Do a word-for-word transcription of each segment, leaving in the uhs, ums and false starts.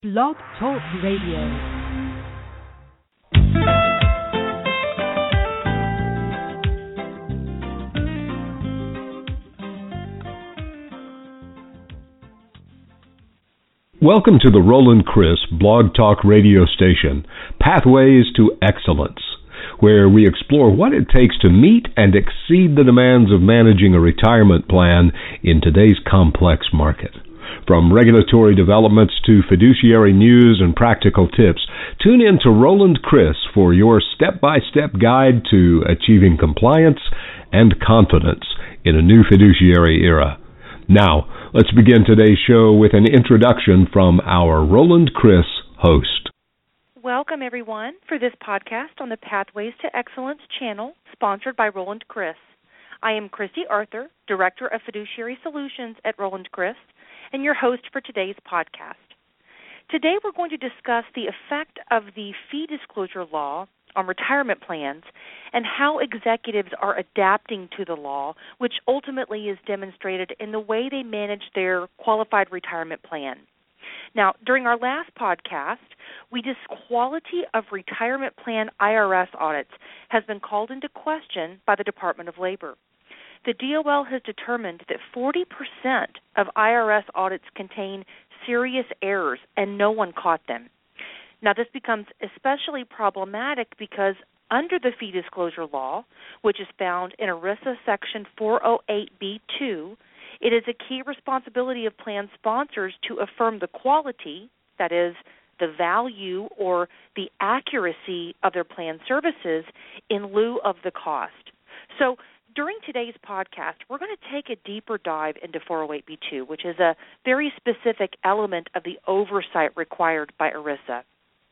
Blog Talk Radio. Welcome to the Roland Chris Blog Talk radio station, Pathways to Excellence, where we explore what it takes to meet and exceed the demands of managing a retirement plan in today's complex market. From regulatory developments to fiduciary news and practical tips, tune in to Roland Chris for your step-by-step guide to achieving compliance and confidence in a new fiduciary era. Now, let's begin today's show with an introduction from our Roland Chris host. Welcome, everyone, for this podcast on the Pathways to Excellence channel, sponsored by Roland Chris. I am Christy Arthur, Director of Fiduciary Solutions at Roland Chris, and your host for today's podcast. Today we're going to discuss the effect of the fee disclosure law on retirement plans and how executives are adapting to the law, which ultimately is demonstrated in the way they manage their qualified retirement plan. Now, during our last podcast, we discussed quality of retirement plan I R S audits has been called into question by the Department of Labor. The D O L has determined that forty percent of I R S audits contain serious errors and no one caught them. Now, this becomes especially problematic because under the fee disclosure law, which is found in ERISA Section four oh eight B two, it is a key responsibility of plan sponsors to affirm the quality, that is, the value or the accuracy of their plan services in lieu of the cost. So, during today's podcast, we're going to take a deeper dive into four oh eight B two, which is a very specific element of the oversight required by ERISA.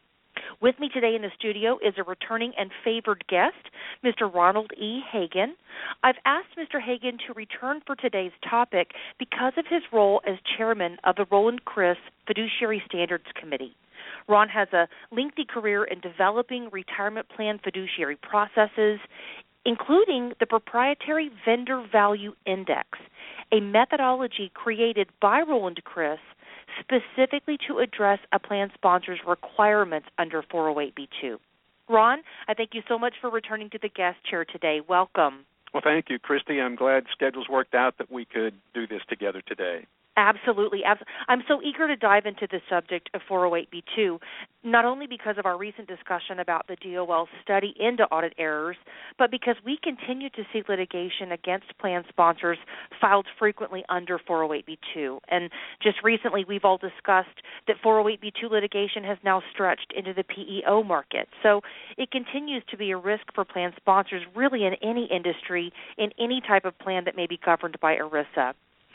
With me today in the studio is a returning and favored guest, Mister Ronald E. Hagen. I've asked Mister Hagen to return for today's topic because of his role as chairman of the Roland Chris Fiduciary Standards Committee. Ron has a lengthy career in developing retirement plan fiduciary processes, including the proprietary Vendor Value Index, a methodology created by Roland Chris specifically to address a plan sponsor's requirements under four oh eight B two. Ron, I thank you so much for returning to the guest chair today. Welcome. Well, thank you, Christy. I'm glad schedules worked out that we could do this together today. Absolutely. I'm so eager to dive into the subject of four oh eight B two, not only because of our recent discussion about the D O L's study into audit errors, but because we continue to see litigation against plan sponsors filed frequently under four oh eight B two. And just recently, we've all discussed that four oh eight B two litigation has now stretched into the P E O market. So it continues to be a risk for plan sponsors really in any industry, in any type of plan that may be governed by ERISA.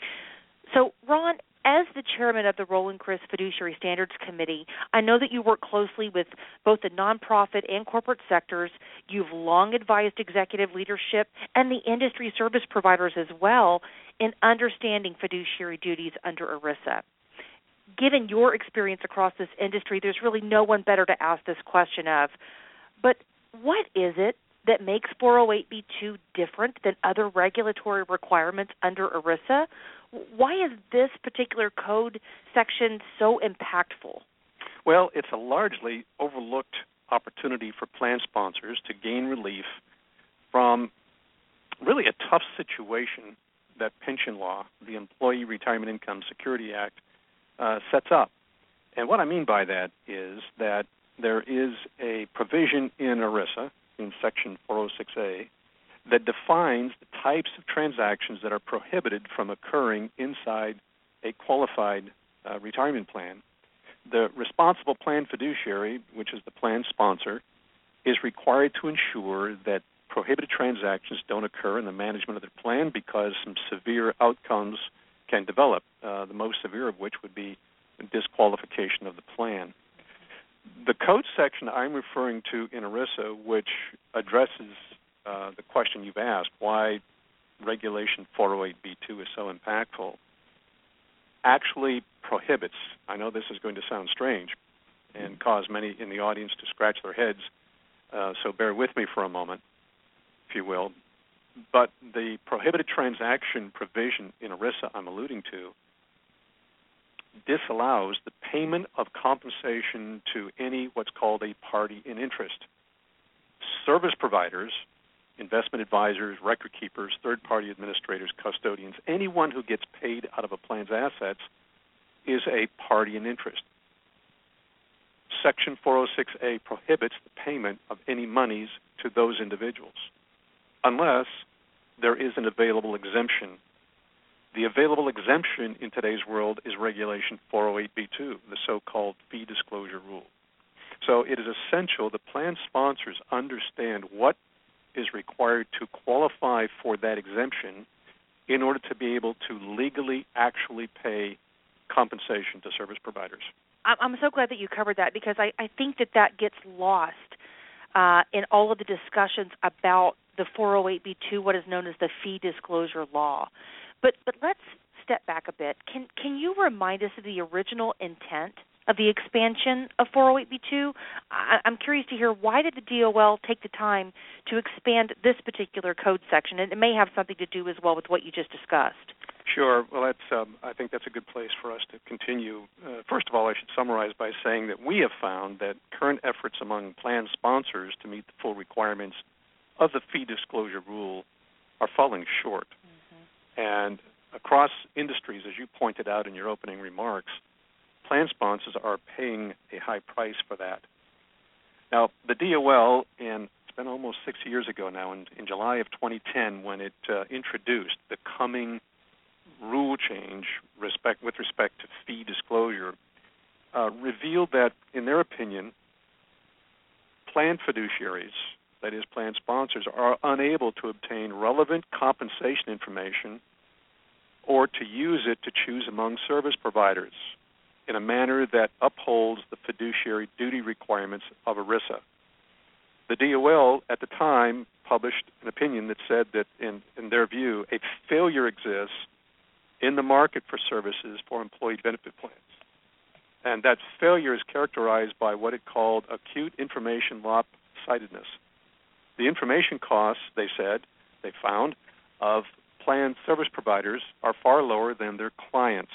So, Ron, as the chairman of the Roland Chris Fiduciary Standards Committee, I know that you work closely with both the nonprofit and corporate sectors. You've long advised executive leadership and the industry service providers as well in understanding fiduciary duties under ERISA. Given your experience across this industry, there's really no one better to ask this question of, but what is it that makes four oh eight B two different than other regulatory requirements under ERISA? Why is this particular code section so impactful? Well, it's a largely overlooked opportunity for plan sponsors to gain relief from really a tough situation that pension law, the Employee Retirement Income Security Act, uh, sets up. And what I mean by that is that there is a provision in ERISA, in Section four oh six A, that defines the types of transactions that are prohibited from occurring inside a qualified uh, retirement plan. The responsible plan fiduciary, which is the plan sponsor, is required to ensure that prohibited transactions don't occur in the management of their plan because some severe outcomes can develop, uh, the most severe of which would be disqualification of the plan. The code section I'm referring to in ERISA, which addresses Uh, the question you've asked, why Regulation four oh eight B two is so impactful, actually prohibits, I know this is going to sound strange and cause many in the audience to scratch their heads, uh, so bear with me for a moment, if you will, but the prohibited transaction provision in ERISA I'm alluding to disallows the payment of compensation to any what's called a party in interest. Service providers, investment advisors, record keepers, third-party administrators, custodians, anyone who gets paid out of a plan's assets is a party in interest. Section four oh six A prohibits the payment of any monies to those individuals unless there is an available exemption. The available exemption in today's world is Regulation four oh eight B two, the so-called fee disclosure rule. So it is essential that plan sponsors understand what is required to qualify for that exemption in order to be able to legally actually pay compensation to service providers. I'm so glad that you covered that, because I, I think that that gets lost uh, in all of the discussions about the four oh eight B two, what is known as the fee disclosure law. But but let's step back a bit. Can can you remind us of the original intent of the expansion of four oh eight B two? I, I'm curious to hear, why did the D O L take the time to expand this particular code section? And it may have something to do as well with what you just discussed. Sure. Well, that's. Um, I think that's a good place for us to continue. Uh, first of all, I should summarize by saying that we have found that current efforts among plan sponsors to meet the full requirements of the fee disclosure rule are falling short. Mm-hmm. And across industries, as you pointed out in your opening remarks, plan sponsors are paying a high price for that. Now, the D O L, and it's been almost six years ago now, in, in July of twenty ten, when it uh, introduced the coming rule change respect with respect to fee disclosure, uh, revealed that, in their opinion, plan fiduciaries, that is, plan sponsors, are unable to obtain relevant compensation information or to use it to choose among service providers in a manner that upholds the fiduciary duty requirements of ERISA. The D O L at the time published an opinion that said that, in, in their view, a failure exists in the market for services for employee benefit plans. And that failure is characterized by what it called acute information lopsidedness. The information costs, they said, they found, of plan service providers are far lower than their clients.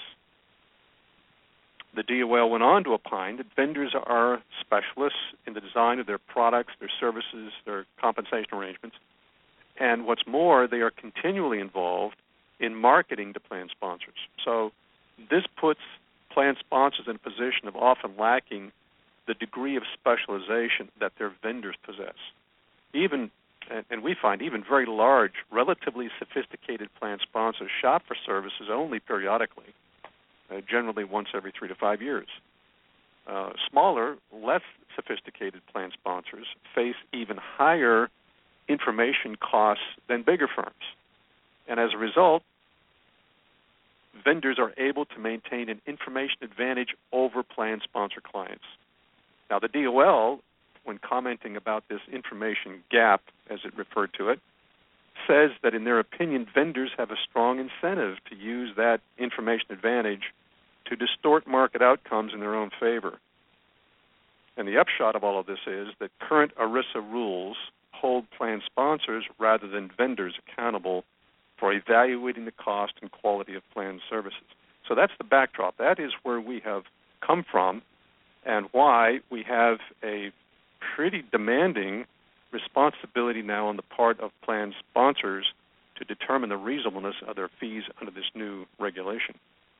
The D O L went on to opine that vendors are specialists in the design of their products, their services, their compensation arrangements, and what's more, they are continually involved in marketing to plan sponsors. So this puts plan sponsors in a position of often lacking the degree of specialization that their vendors possess. Even, and we find even very large, relatively sophisticated plan sponsors shop for services only periodically, uh, generally once every three to five years. Uh, smaller, less sophisticated plan sponsors face even higher information costs than bigger firms. And as a result, vendors are able to maintain an information advantage over plan sponsor clients. Now, the D O L, when commenting about this information gap, as it referred to it, says that in their opinion, vendors have a strong incentive to use that information advantage to distort market outcomes in their own favor. And the upshot of all of this is that current ERISA rules hold plan sponsors rather than vendors accountable for evaluating the cost and quality of plan services. So that's the backdrop. That is where we have come from and why we have a pretty demanding responsibility now on the part of plan sponsors to determine the reasonableness of their fees under this new regulation.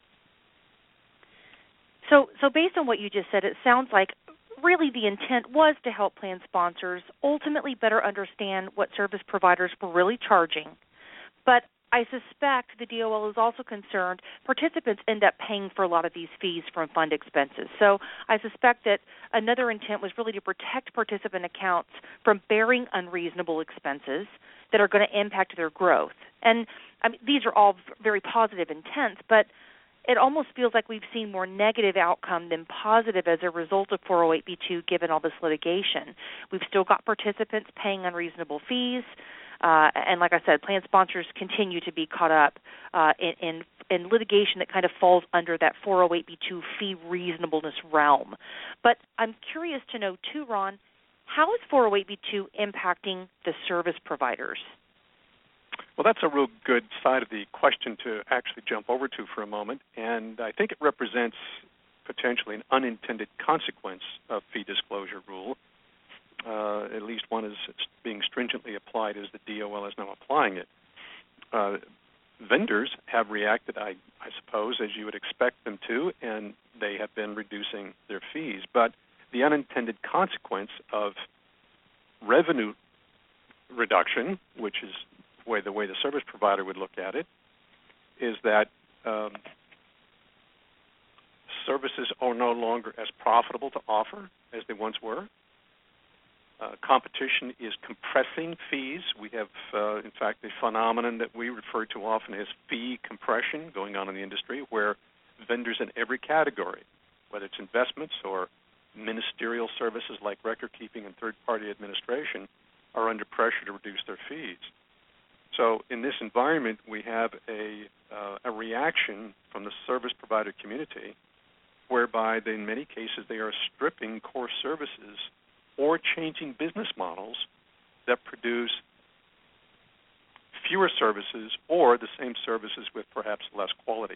So, so based on what you just said, it sounds like really the intent was to help plan sponsors ultimately better understand what service providers were really charging. But I suspect the D O L is also concerned participants end up paying for a lot of these fees from fund expenses. So I suspect that another intent was really to protect participant accounts from bearing unreasonable expenses that are going to impact their growth. And I mean, these are all very positive intents, but it almost feels like we've seen more negative outcome than positive as a result of four oh eight B two given all this litigation. We've still got participants paying unreasonable fees. Uh, and like I said, plan sponsors continue to be caught up uh, in, in, in litigation that kind of falls under that four oh eight B two fee reasonableness realm. But I'm curious to know, too, Ron, how is four oh eight B two impacting the service providers? Well, that's a real good side of the question to actually jump over to for a moment, and I think it represents potentially an unintended consequence of fee disclosure rule. Uh, at least one is being stringently applied as the D O L is now applying it. Uh, vendors have reacted, I, I suppose, as you would expect them to, and they have been reducing their fees. But the unintended consequence of revenue reduction, which is the way the, way the service provider would look at it, is that um, services are no longer as profitable to offer as they once were. Uh, competition is compressing fees. We have, uh, in fact, a phenomenon that we refer to often as fee compression going on in the industry, where vendors in every category, whether it's investments or ministerial services like record keeping and third-party administration, are under pressure to reduce their fees. So in this environment, we have a, uh, a reaction from the service provider community whereby they, in many cases they are stripping core services or changing business models that produce fewer services or the same services with perhaps less quality.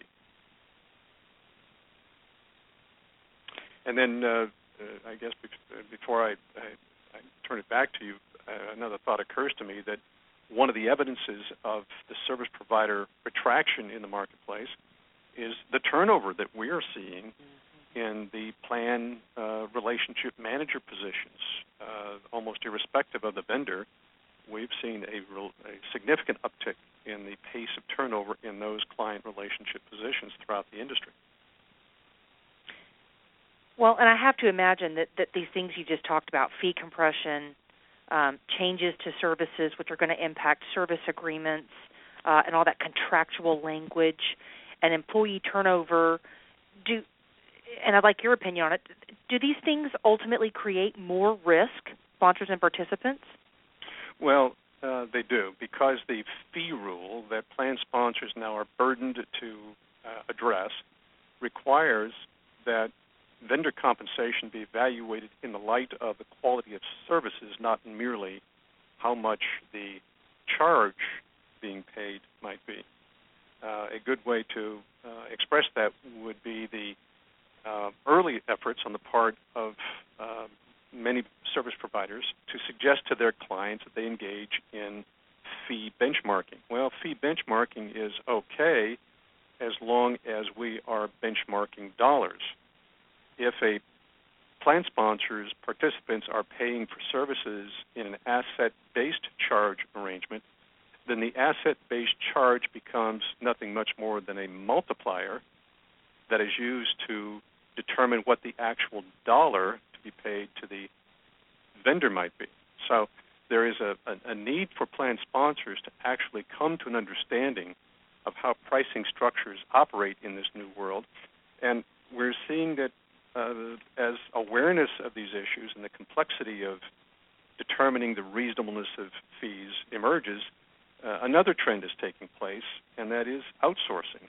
And then uh, uh, I guess before I, I, I turn it back to you, uh, another thought occurs to me that one of the evidences of the service provider retraction in the marketplace is the turnover that we are seeing in the plan uh, relationship manager positions. Uh, almost irrespective of the vendor, we've seen a, real, a significant uptick in the pace of turnover in those client relationship positions throughout the industry. Well, and I have to imagine that, that these things you just talked about, fee compression, um, changes to services which are going to impact service agreements, uh, and all that contractual language, and employee turnover, do and I'd like your opinion on it, do these things ultimately create more risk, sponsors and participants? Well, uh, they do, because the fee rule that plan sponsors now are burdened to uh, address requires that vendor compensation be evaluated in the light of the quality of services, not merely how much the charge being paid might be. Uh, a good way to uh, express that would be the Uh, early efforts on the part of uh, many service providers to suggest to their clients that they engage in fee benchmarking. Well, fee benchmarking is okay as long as we are benchmarking dollars. If a plan sponsor's participants are paying for services in an asset-based charge arrangement, then the asset-based charge becomes nothing much more than a multiplier that is used to determine what the actual dollar to be paid to the vendor might be. So there is a, a, a need for plan sponsors to actually come to an understanding of how pricing structures operate in this new world. And we're seeing that uh, as awareness of these issues and the complexity of determining the reasonableness of fees emerges, uh, another trend is taking place, and that is outsourcing.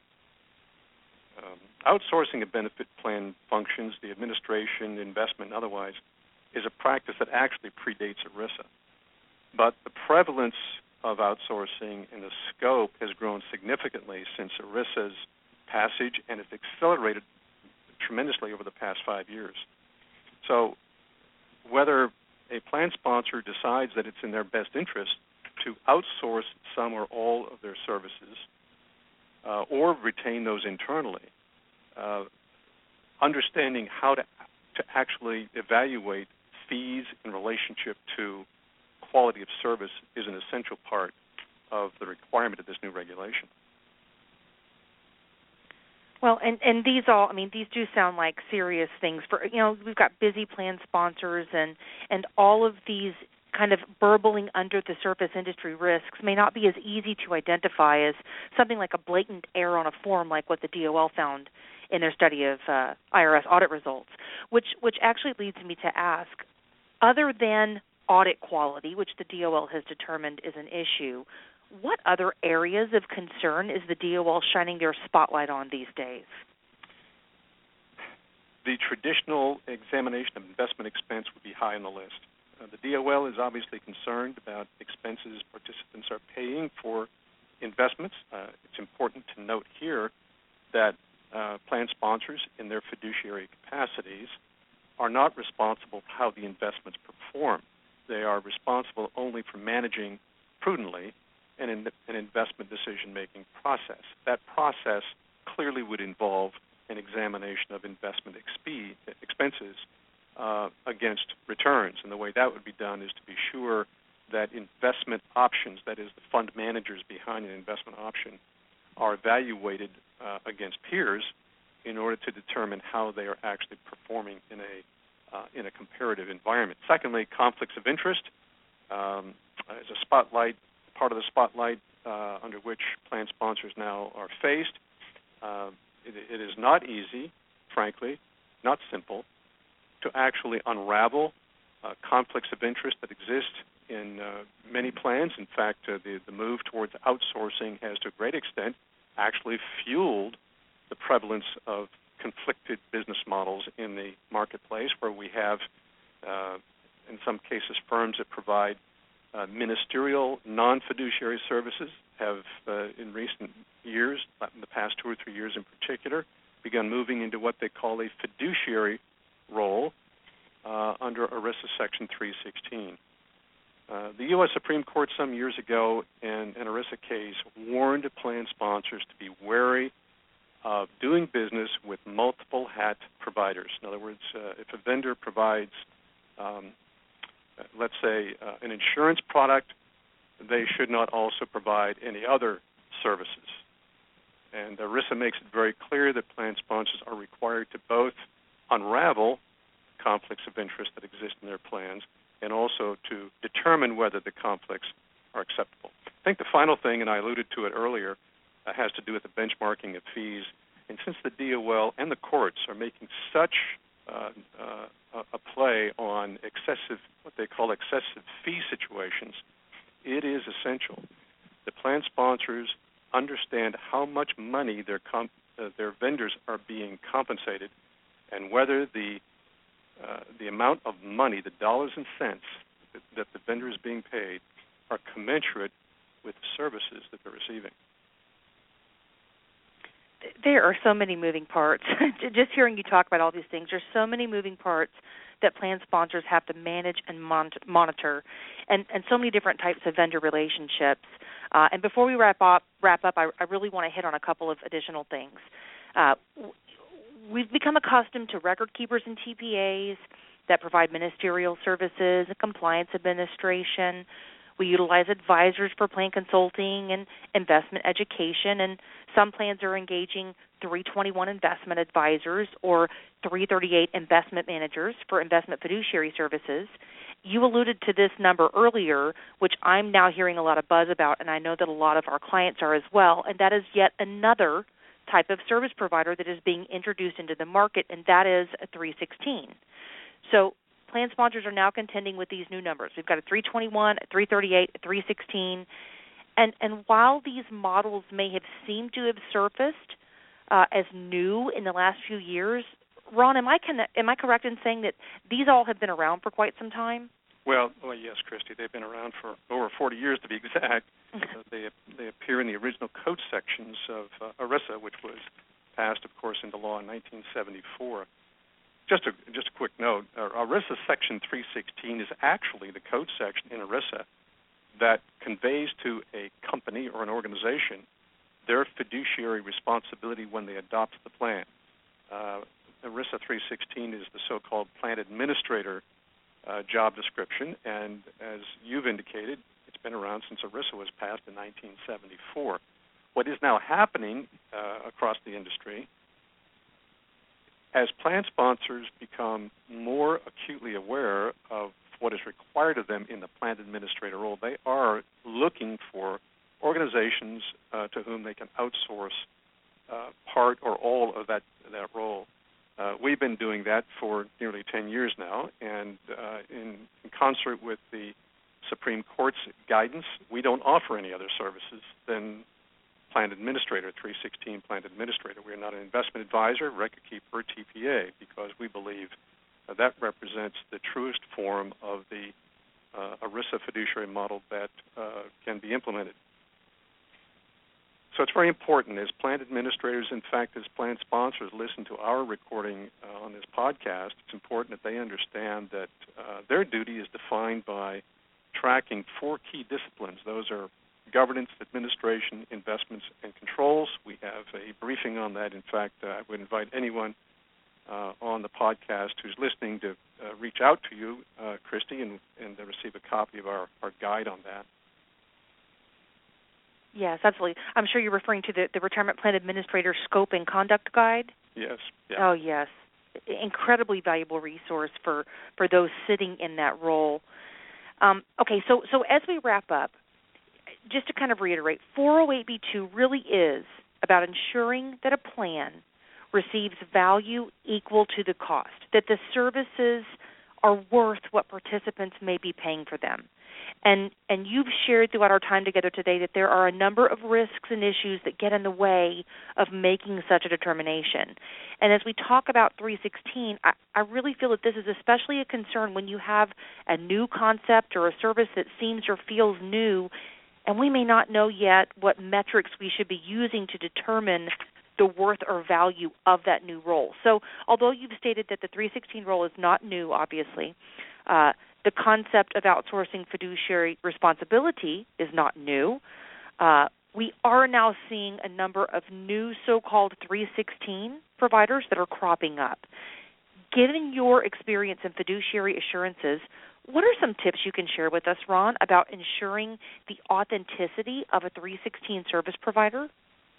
Um, outsourcing of benefit plan functions, the administration, investment, and otherwise, is a practice that actually predates ERISA. But the prevalence of outsourcing and the scope has grown significantly since ERISA's passage, and it's accelerated tremendously over the past five years. So whether a plan sponsor decides that it's in their best interest to outsource some or all of their services, Uh, or retain those internally, uh, understanding how to to actually evaluate fees in relationship to quality of service is an essential part of the requirement of this new regulation. Well, and, and these all, I mean, these do sound like serious things. For you know, we've got busy plan sponsors, and and all of these kind of burbling under the surface industry risks may not be as easy to identify as something like a blatant error on a form like what the D O L found in their study of uh, I R S audit results, which which actually leads me to ask, other than audit quality, which the D O L has determined is an issue, what other areas of concern is the D O L shining their spotlight on these days? The traditional examination of investment expense would be high on the list. Uh, the D O L is obviously concerned about expenses participants are paying for investments. Uh, it's important to note here that uh, plan sponsors in their fiduciary capacities are not responsible for how the investments perform. They are responsible only for managing prudently an, in, an investment decision-making process. That process clearly would involve an examination of investment exp- expenses uh, against returns. And the way that would be done is to be sure that investment options, that is the fund managers behind an investment option, are evaluated uh, against peers in order to determine how they are actually performing in a uh, in a comparative environment. Secondly, conflicts of interest um, is a spotlight, part of the spotlight uh, under which plan sponsors now are faced. Uh, it, it is not easy, frankly, not simple, to actually unravel uh, conflicts of interest that exist in uh, many plans. In fact, uh, the, the move towards outsourcing has to a great extent actually fueled the prevalence of conflicted business models in the marketplace, where we have, uh, in some cases, firms that provide uh, ministerial, non-fiduciary services have, uh, in recent years, in the past two or three years in particular, begun moving into what they call a fiduciary role uh, under ERISA Section three sixteen. Uh, the U S Supreme Court some years ago in an ERISA case warned plan sponsors to be wary of doing business with multiple hat providers. In other words, uh, if a vendor provides, um, let's say, uh, an insurance product, they should not also provide any other services. And ERISA makes it very clear that plan sponsors are required to both unravel conflicts of interest that exist in their plans and also to determine whether the conflicts are acceptable. I think the final thing, and I alluded to it earlier, uh, has to do with the benchmarking of fees. And since the D O L and the courts are making such uh, uh, a play on excessive, what they call excessive fee situations, it is essential that plan sponsors understand how much money their comp- uh, their vendors are being compensated, and whether the uh, the amount of money, the dollars and cents that, that the vendor is being paid, are commensurate with the services that they're receiving. There are so many moving parts. Just hearing you talk about all these things, there's so many moving parts that plan sponsors have to manage and mon- monitor, and, and so many different types of vendor relationships. Uh, and before we wrap up, wrap up, I, I really want to hit on a couple of additional things. Uh, we've become accustomed to record keepers and T P As that provide ministerial services and compliance administration. We utilize advisors for plan consulting and investment education, and some plans are engaging three twenty-one investment advisors or three thirty-eight investment managers for investment fiduciary services. You alluded to this number earlier, which I'm now hearing a lot of buzz about, and I know that a lot of our clients are as well, and that is yet another type of service provider that is being introduced into the market, and that is a three sixteen. So plan sponsors are now contending with these new numbers. We've got a three twenty-one, a three thirty-eight, a three sixteen, and and while these models may have seemed to have surfaced uh, as new in the last few years, Ron, am I con- am I correct in saying that these all have been around for quite some time? Well, well, yes, Christy, they've been around for over forty years to be exact. uh, they they appear in the original code sections of uh, ERISA, which was passed, of course, into law in nineteen seventy-four. Just a just a quick note: uh, ERISA Section three sixteen is actually the code section in ERISA that conveys to a company or an organization their fiduciary responsibility when they adopt the plan. Uh, ERISA three sixteen is the so-called plan administrator uh, job description, and as you've indicated, it's been around since ERISA was passed in nineteen seventy-four. What is now happening uh, across the industry, as plan sponsors become more acutely aware of what is required of them in the plan administrator role, they are looking for organizations uh, to whom they can outsource uh, part or all of that that role. Uh, we've been doing that for nearly ten years now, and uh, in, in concert with the Supreme Court's guidance, we don't offer any other services than plan administrator, three sixteen plan administrator. We are not an investment advisor, record keeper, T P A, because we believe uh, that represents the truest form of the uh, ERISA fiduciary model that uh, can be implemented. so it's very important as plan administrators, in fact, as plan sponsors listen to our recording uh, on this podcast, it's important that they understand that uh, their duty is defined by tracking four key disciplines. Those are governance, administration, investments, and controls. We have a briefing on that. In fact, uh, I would invite anyone uh, on the podcast who's listening to uh, reach out to you, uh, Christy, and, and receive a copy of our, our guide on that. Yes, absolutely. I'm sure you're referring to the, the Retirement Plan Administrator Scope and Conduct Guide. Yes. Yeah. Oh, yes. Incredibly valuable resource for, for those sitting in that role. Um, okay, so, so as we wrap up, just to kind of reiterate, four oh eight B two really is about ensuring that a plan receives value equal to the cost, that the services are worth what participants may be paying for them. And and you've shared throughout our time together today that there are a number of risks and issues that get in the way of making such a determination. And as we talk about three sixteen, I, I really feel that this is especially a concern when you have a new concept or a service that seems or feels new, and we may not know yet what metrics we should be using to determine the worth or value of that new role. So although you've stated that the three sixteen role is not new, obviously, uh, the concept of outsourcing fiduciary responsibility is not new. Uh, we are now seeing a number of new so-called three sixteen providers that are cropping up. Given your experience in fiduciary assurances, what are some tips you can share with us, Ron, about ensuring the authenticity of a three sixteen service provider?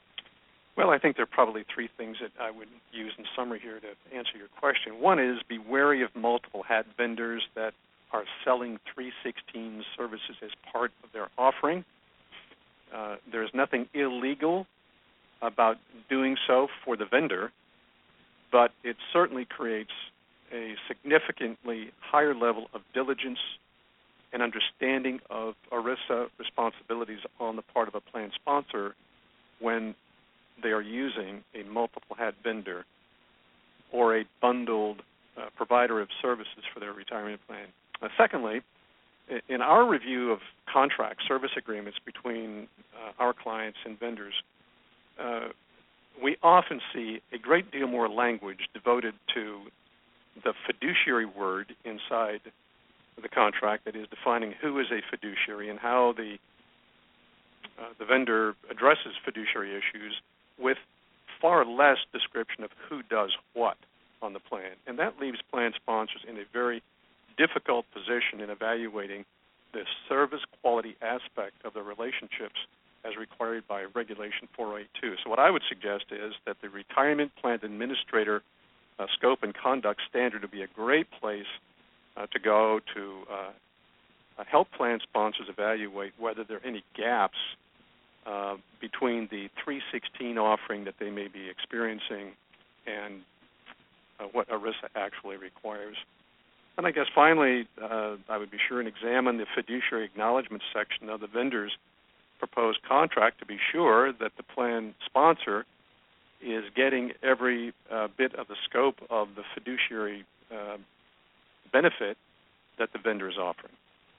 Well, I think there are probably three things that I would use in summary here to answer your question. One is be wary of multiple hat vendors that are selling three sixteen services as part of their offering. Uh, there's nothing illegal about doing so for the vendor, but it certainly creates a significantly higher level of diligence and understanding of ERISA responsibilities on the part of a plan sponsor when they are using a multiple hat vendor or a bundled uh, provider of services for their retirement plan. Uh, secondly, in our review of contract service agreements between uh, our clients and vendors, uh, we often see a great deal more language devoted to the fiduciary word inside the contract, that is defining who is a fiduciary and how the uh, the vendor addresses fiduciary issues, with far less description of who does what on the plan. And that leaves plan sponsors in a very difficult position in evaluating the service quality aspect of the relationships as required by Regulation four oh eight two. So what I would suggest is that the Retirement Plan Administrator uh, Scope and Conduct Standard would be a great place uh, to go to uh, help plan sponsors evaluate whether there are any gaps uh, between the three sixteen offering that they may be experiencing and uh, what ERISA actually requires. And I guess finally, uh, I would be sure and examine the fiduciary acknowledgement section of the vendor's proposed contract to be sure that the plan sponsor is getting every uh, bit of the scope of the fiduciary uh, benefit that the vendor is offering.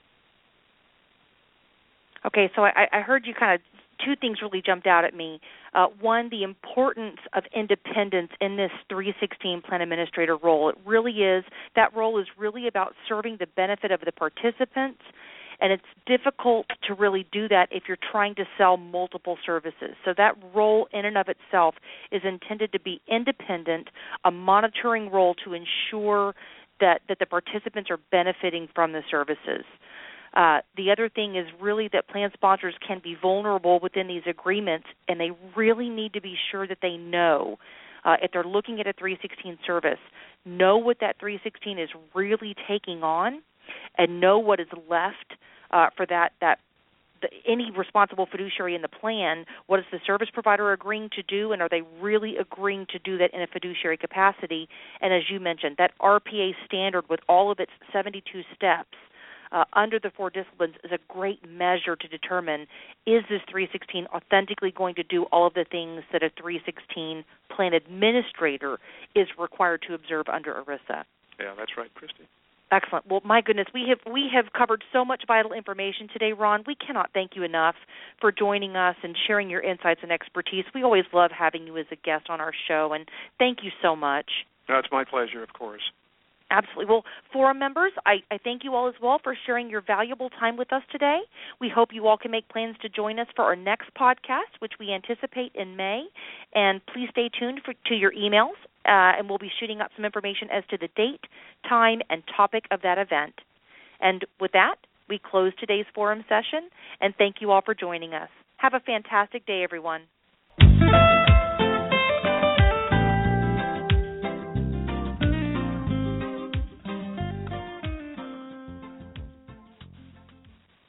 Okay, so I, I heard you kind of, two things really jumped out at me. Uh, one, the importance of independence in this three sixteen plan administrator role. It really is, that role is really about serving the benefit of the participants, and it's difficult to really do that if you're trying to sell multiple services. So that role in and of itself is intended to be independent, a monitoring role to ensure that, that the participants are benefiting from the services. Uh, the other thing is really that plan sponsors can be vulnerable within these agreements, and they really need to be sure that they know, uh, if they're looking at a three sixteen service, know what that three sixteen is really taking on, and know what is left uh, for that, that the, any responsible fiduciary in the plan. What is the service provider agreeing to do, and are they really agreeing to do that in a fiduciary capacity? And as you mentioned, that R P A standard with all of its seventy-two steps Uh, under the four disciplines is a great measure to determine, is this three sixteen authentically going to do all of the things that a three sixteen plan administrator is required to observe under ERISA? Yeah, that's right, Christy. Excellent. Well, my goodness, we have we have covered so much vital information today, Ron. We cannot thank you enough for joining us and sharing your insights and expertise. We always love having you as a guest on our show, and thank you so much. No, it's my pleasure, of course. Absolutely. Well, forum members, I, I thank you all as well for sharing your valuable time with us today. We hope you all can make plans to join us for our next podcast, which we anticipate in May. And please stay tuned for, to your emails, uh, and we'll be shooting out some information as to the date, time, and topic of that event. And with that, we close today's forum session, and thank you all for joining us. Have a fantastic day, everyone.